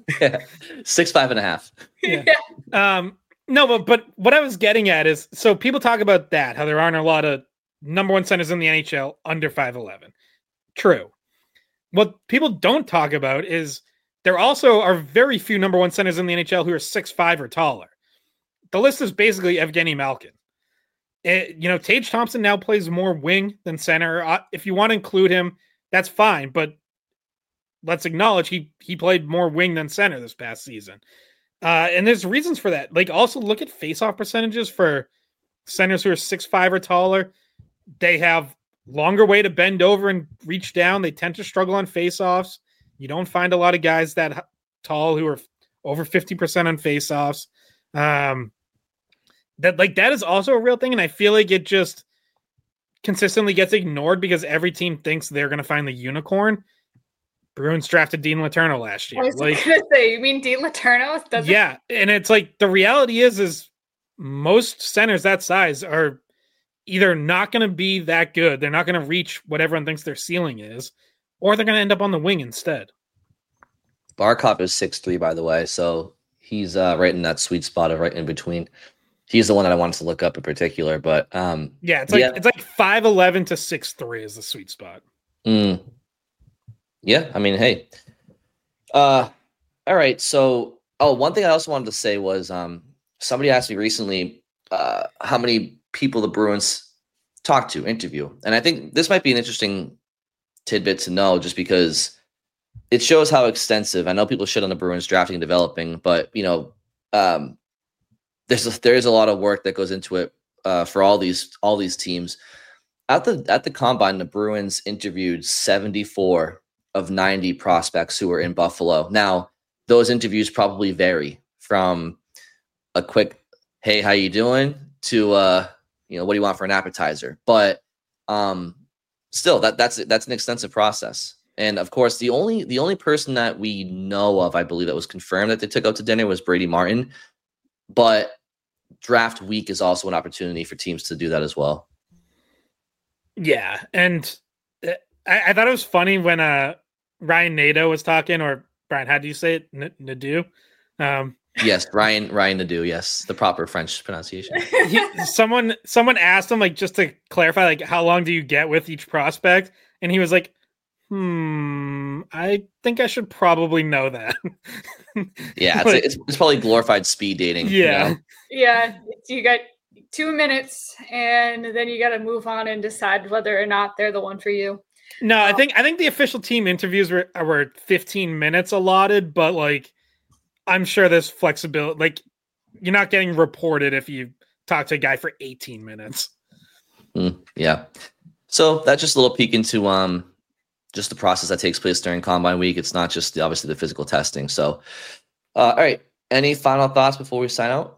Six five and a half. Yeah. Um, no, but but what I was getting at is, so people talk about that, how there aren't a lot of number one centers in the N H L under five eleven. True. What people don't talk about is there also are very few number one centers in the N H L who are six five or taller. The list is basically Evgeny Malkin. It, you know, Tage Thompson now plays more wing than center. Uh, if you want to include him, that's fine. But let's acknowledge he he played more wing than center this past season. Uh, and there's reasons for that. Like, also look at faceoff percentages for centers who are six five or taller. They have longer way to bend over and reach down. They tend to struggle on faceoffs. You don't find a lot of guys that h- tall who are over fifty percent on faceoffs. Um, that like that is also a real thing, and I feel like it just consistently gets ignored because every team thinks they're going to find the unicorn. Bruins drafted Dean Letourneau last I year. was Like, gonna say, you mean Dean Letourneau? Doesn't- yeah, and it's like the reality is, is most centers that size are either not going to be that good. They're not going to reach what everyone thinks their ceiling is, or they're going to end up on the wing instead. Barkov is six three, by the way, so he's uh, right in that sweet spot of right in between. He's the one that I wanted to look up in particular, but um, Yeah, it's like yeah. it's like five eleven to six three is the sweet spot. Mm. Yeah, I mean, hey. Uh, all right. So, oh, one thing I also wanted to say was um, somebody asked me recently uh, how many people the Bruins talk to, interview. And I think this might be an interesting tidbit to know just because it shows how extensive. I know people shit on the Bruins drafting and developing, but, you know, um, there's a, there's a lot of work that goes into it uh, for all these all these teams. At the at the combine, the Bruins interviewed seventy-four of ninety prospects who were in Buffalo. Now, those interviews probably vary from a quick, "Hey, how you doing?" to uh, you know, "What do you want for an appetizer?" But um, still, that that's that's an extensive process. And of course, the only the only person that we know of, I believe, that was confirmed that they took out to dinner was Brady Martin. But draft week is also an opportunity for teams to do that as well. Yeah, and uh, I, I thought it was funny when uh, Ryan Nadeau was talking, or Brian, how do you say it? N- Nadeau? Um, Yes, Ryan Ryan Nadeau. Yes, the proper French pronunciation. he, someone someone asked him, like, just to clarify, like, how long do you get with each prospect? And he was like, hmm, I think I should probably know that. Yeah, it's, Like, it's it's probably glorified speed dating. you yeah. know? Yeah, you got two minutes, and then you got to move on and decide whether or not they're the one for you. No, I think I think the official team interviews were were fifteen minutes allotted, but like I'm sure there's flexibility. Like you're not getting reported if you talk to a guy for eighteen minutes. Mm, yeah. So that's just a little peek into um just the process that takes place during Combine Week. It's not just the, obviously the physical testing. So, uh, all right. Any final thoughts before we sign out?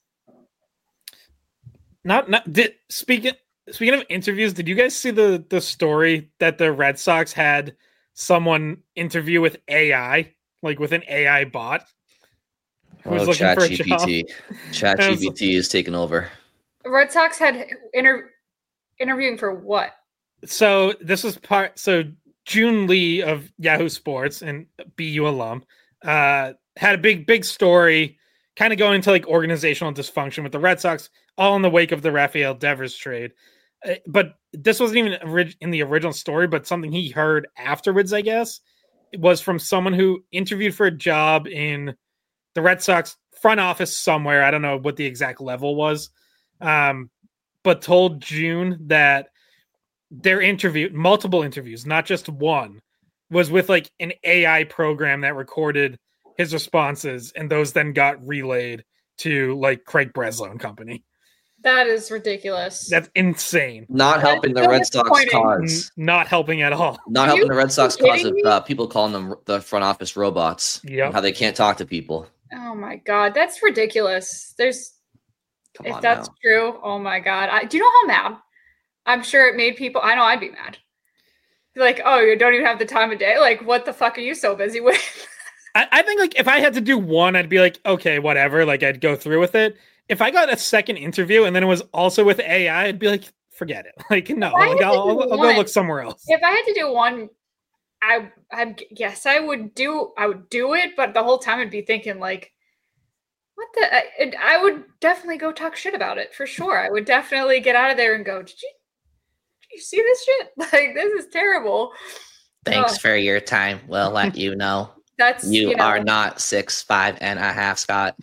Not not did speaking speaking of interviews, did you guys see the the story that the Red Sox had someone interview with A I, like with an A I bot who was Oh, looking for a Chat job? G P T. Chat G P T is taking over. Red Sox had inter- interviewing for what? So this was part. So June Lee of Yahoo Sports and B U alum uh, had a big big story, kind of going into like organizational dysfunction with the Red Sox, all in the wake of the Rafael Devers trade. Uh, But this wasn't even orig- in the original story, but something he heard afterwards, I guess, it was from someone who interviewed for a job in the Red Sox front office somewhere. I don't know what the exact level was, um, but told June that their interview, multiple interviews, not just one, was with like an A I program that recorded his responses, and those then got relayed to like Craig Breslow and company. That is ridiculous. That's insane. Not helping the so Red Sox disappointing. cause. N- not helping at all. Not Are helping you the Red Sox kidding cause of me? uh, people calling them the front office robots. Yep. And how they can't talk to people. Oh my god, that's ridiculous. There's Come if on that's now. true, oh my god. I, do you know how mad? I'm sure it made people. I know I'd be mad. Like, oh, you don't even have the time of day. Like, what the fuck are you so busy with? I, I think like if I had to do one, I'd be like, okay, whatever. Like I'd go through with it. If I got a second interview and then it was also with A I, I'd be like, forget it. Like, no, If I like, had to I'll, do I'll, I'll go one- look somewhere else. If I had to do one, I I guess I would do I would do it, but the whole time I'd be thinking like, what the? I, it- I would definitely go talk shit about it for sure. I would definitely get out of there and go, did you, did you see this shit? Like, this is terrible. Thanks Ugh. for your time. We'll let you know. That's You, you know, are not six, five and a half, Scott.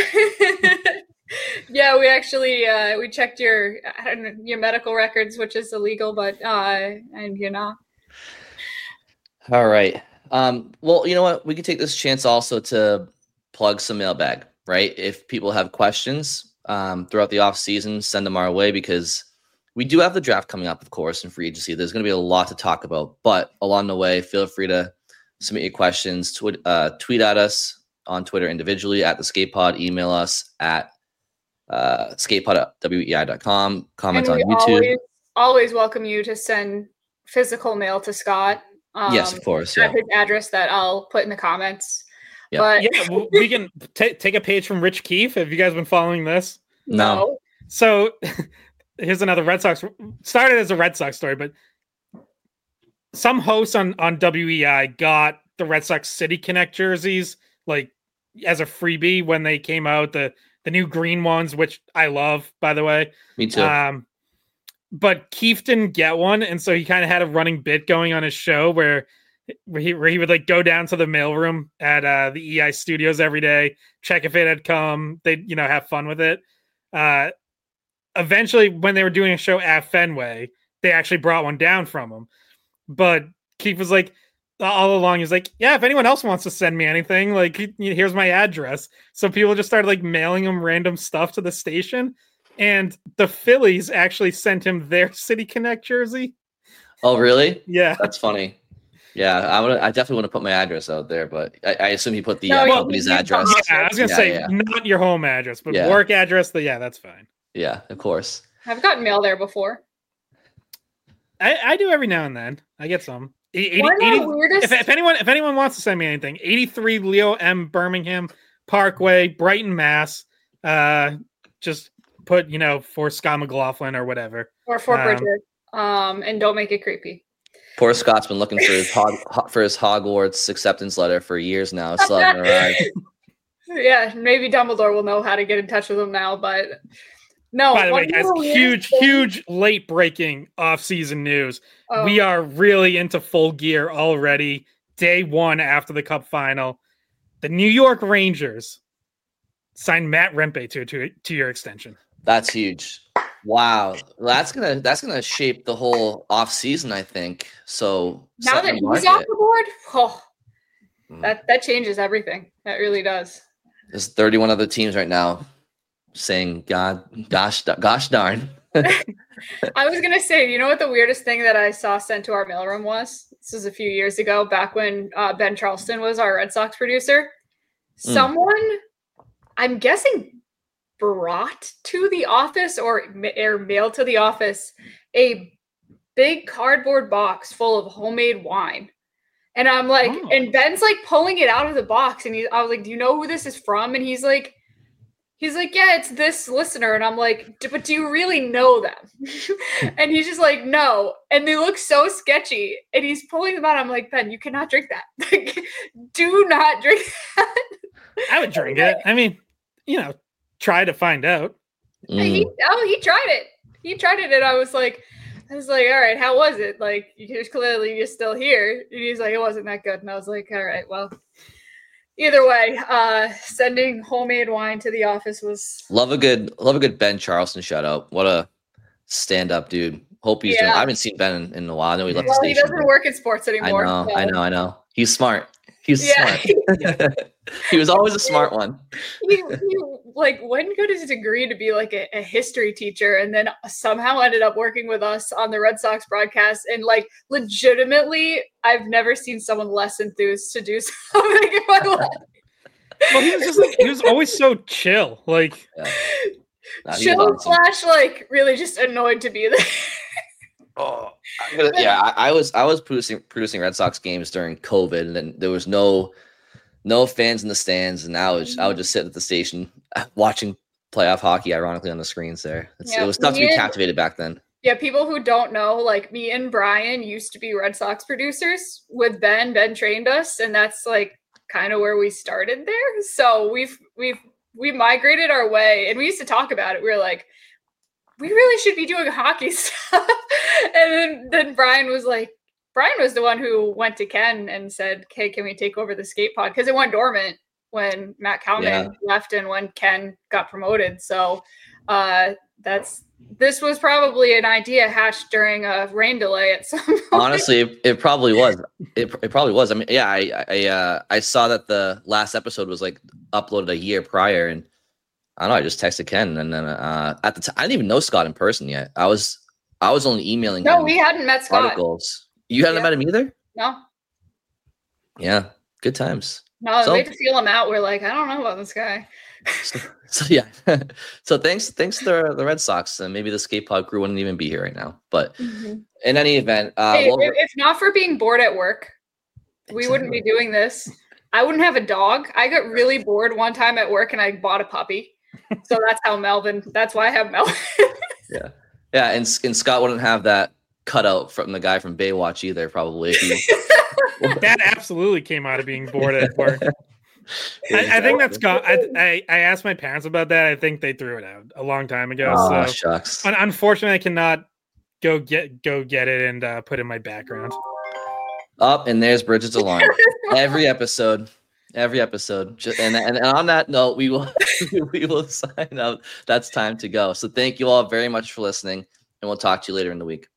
Yeah, we actually uh, we checked your I don't know, your medical records, which is illegal, but uh, and you're not. All right. Um, well, you know what? We could take this chance also to plug some mailbag, right? If people have questions um, throughout the off season, send them our way because we do have the draft coming up, of course, in free agency. There's going to be a lot to talk about, but along the way, feel free to submit your questions. Tw- uh, tweet at us on Twitter individually at the Skate Pod. Email us at uh, skatepod at W E I dot com. Comment And on we YouTube. always always welcome you to send physical mail to Scott. Um, Yes, of course, At yeah. his address that I'll put in the comments. Yeah. But Yeah, well, we can ta take a page from Rich Keefe. Have you guys been following this? no. So here's another Red Sox. Started as a Red Sox story, but some hosts on, on W E I got the Red Sox City Connect jerseys like as a freebie when they came out, the the new green ones, which I love, by the way. Me too. Um, but Keefe didn't get one, and so he kind of had a running bit going on his show where where he, where he would like go down to the mailroom at uh, the E I studios every day, check if it had come. They'd, you know, have fun with it. Uh, eventually, when they were doing a show at Fenway, they actually brought one down from him. But Keefe was like, all along, he's like, yeah, if anyone else wants to send me anything, like, here's my address. So people just started like mailing him random stuff to the station. And the Phillies actually sent him their City Connect jersey. Oh, really? Yeah. That's funny. Yeah, I would. I definitely want to put my address out there, but I, I assume he put the No, uh, you- company's you- address. Yeah, I was gonna Yeah, say yeah. not your home address, but Yeah. work address. The yeah, that's fine. Yeah, of course. I've gotten mail there before. I, I do every now and then. I get some. eighty, One of the eighty weirdest- if, if anyone if anyone wants to send me anything, eighty-three Leo M Birmingham Parkway, Brighton, Mass. Uh, just put you know for Scott McLaughlin or whatever. Or Fort Um, Bridger. Um, and don't make it creepy. Poor Scott's been looking for his hog, ho- for his Hogwarts acceptance letter for years now. Still haven't arrived. Yeah, maybe Dumbledore will know how to get in touch with him now, but no. By the one way, of guys, the weirdest huge, things- huge late breaking off season news. Oh. We are really into full gear already. Day one after the Cup final, the New York Rangers signed Matt Rempe to to to your extension. That's huge. Wow, that's gonna that's gonna shape the whole off season, I think. So Now set that the he's market. off the board, oh, Mm. that that changes everything. That really does. There's thirty-one other teams right now saying, "God, gosh, da- gosh darn." I was gonna say, you know what the weirdest thing that I saw sent to our mailroom was? This was a few years ago, back when uh, Ben Charleston was our Red Sox producer. Mm. Someone, I'm guessing, brought to the office or, or mailed to the office a big cardboard box full of homemade wine. And I'm like, oh. and Ben's like pulling it out of the box, and he, I was like, do you know who this is from? And he's like, He's like, yeah, it's this listener. And I'm like, but do you really know them? And he's just like, no. And they look so sketchy. And he's pulling them out. I'm like, Ben, you cannot drink that. Like, do not drink that. I would drink it. I mean, you know, try to find out. Mm. He, oh, he tried it. He tried it. And I was like, I was like, all right, how was it? Like, you're clearly you're still here. And he's like, it wasn't that good. And I was like, all right, well. Either way, uh, sending homemade wine to the office was love a good love a good Ben Charleston shout out. What a stand up dude. Hope he's yeah. doing. I haven't seen Ben in, in a while. I know he left well, the he station. doesn't work in sports anymore. I know, so. I know, I know. He's smart. He's yeah. smart. He was always a smart one. He, he like went got his degree to be like a, a history teacher, and then somehow ended up working with us on the Red Sox broadcast. And like legitimately, I've never seen someone less enthused to do something in my life. Well, he was just like he was always so chill, like yeah. nah, chill slash like really just annoyed to be there. Oh, I'm gonna, yeah, I, I was I was producing producing Red Sox games during COVID, and then there was no no fans in the stands, and I was I would just sit at the station watching playoff hockey. Ironically, on the screens there, it's, yeah, it was tough to be and, captivated back then. Yeah, people who don't know, like me and Brian used to be Red Sox producers with Ben. Ben trained us, and that's like kind of where we started there. So we've we've we migrated our way, and we used to talk about it. We were like, we really should be doing hockey stuff. And then, then Brian was like, Brian was the one who went to Ken and said, hey, can we take over the skate pod? Because it went dormant when Matt Cowman yeah. left and when Ken got promoted. So uh, that's this was probably an idea hatched during a rain delay at some point. Honestly, it, it probably was. It, it probably was. I mean, yeah, I I, uh, I saw that the last episode was like uploaded a year prior, and I don't know. I just texted Ken, and then uh, at the time, I didn't even know Scott in person yet. I was, I was only emailing. No, him we hadn't met Scott. Articles. You hadn't yeah. met him either. No. Yeah, good times. No, so, we had to feel him out. We're like, I don't know about this guy. so, so yeah, so thanks, thanks to the, the Red Sox, and maybe the skate pod crew wouldn't even be here right now. But mm-hmm. in any event, uh, hey, we'll, if, if not for being bored at work, exactly. we wouldn't be doing this. I wouldn't have a dog. I got really bored one time at work, and I bought a puppy. So that's how Melvin, that's why I have Melvin. yeah. Yeah. And, and Scott wouldn't have that cutout from the guy from Baywatch either, probably. If he... that absolutely came out of being bored at work. I, I think that's gone. I, I, I asked my parents about that. I think they threw it out a long time ago. Oh, so shucks. Un- unfortunately, I cannot go get, go get it and uh, put in my background. Up, and there's Bridget's alarm. Every episode. Every episode. And, and and on that note, we will we will sign out. That's time to go. So thank you all very much for listening, and we'll talk to you later in the week.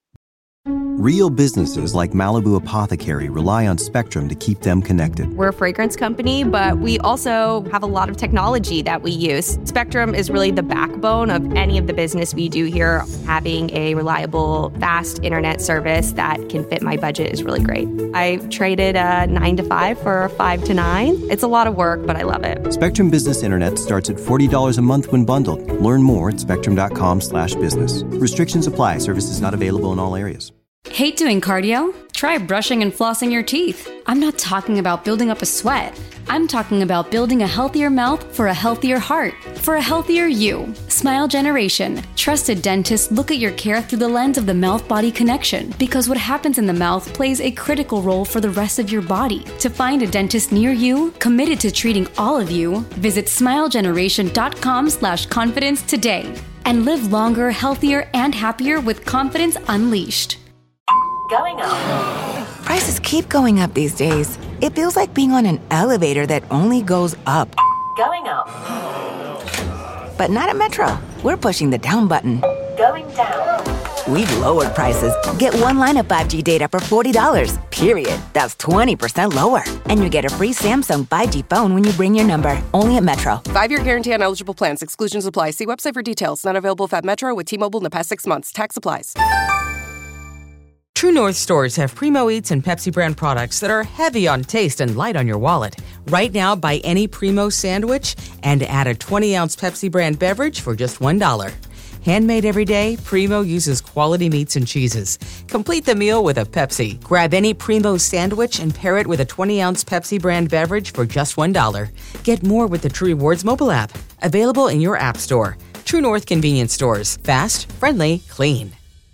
Real businesses like Malibu Apothecary rely on Spectrum to keep them connected. We're a fragrance company, but we also have a lot of technology that we use. Spectrum is really the backbone of any of the business we do here. Having a reliable, fast internet service that can fit my budget is really great. I traded a nine to five for a five to nine. It's a lot of work, but I love it. Spectrum Business Internet starts at forty dollars a month when bundled. Learn more at spectrum.com slash business. Restrictions apply. Services not available in all areas. Hate doing cardio? Try brushing and flossing your teeth. I'm not talking about building up a sweat. I'm talking about building a healthier mouth for a healthier heart, for a healthier you. Smile Generation. Trusted dentists look at your care through the lens of the mouth-body connection, because what happens in the mouth plays a critical role for the rest of your body. To find a dentist near you, committed to treating all of you, visit smilegeneration.com slash confidence today and live longer, healthier, and happier with confidence unleashed. Going up. Prices keep going up these days. It feels like being on an elevator that only goes up. Going up. But not at Metro. We're pushing the down button. Going down. we've lowered prices. Get one line of five G data for forty dollars, period. That's twenty percent lower. And you get a free Samsung five G phone when you bring your number. Only at Metro. Five-year guarantee on eligible plans. Exclusions apply. See website for details. Not available at Metro with T-Mobile in the past six months. Tax applies. True North stores have Primo Eats and Pepsi brand products that are heavy on taste and light on your wallet. Right now, buy any Primo sandwich and add a twenty ounce Pepsi brand beverage for just one dollar. Handmade every day, Primo uses quality meats and cheeses. Complete the meal with a Pepsi. Grab any Primo sandwich and pair it with a twenty ounce Pepsi brand beverage for just one dollar. Get more with the True Rewards mobile app. Available in your app store. True North convenience stores. Fast, friendly, clean.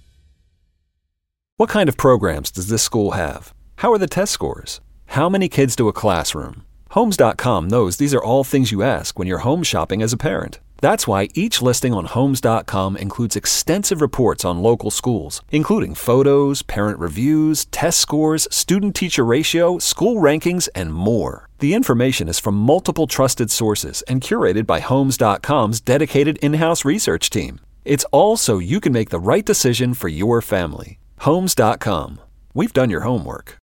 What kind of programs does this school have? How are the test scores? How many kids do a classroom? Homes dot com knows these are all things you ask when you're home shopping as a parent. That's why each listing on Homes dot com includes extensive reports on local schools, including photos, parent reviews, test scores, student-teacher ratio, school rankings, and more. The information is from multiple trusted sources and curated by Homes dot com's dedicated in-house research team. It's all so you can make the right decision for your family. Homes dot com. We've done your homework.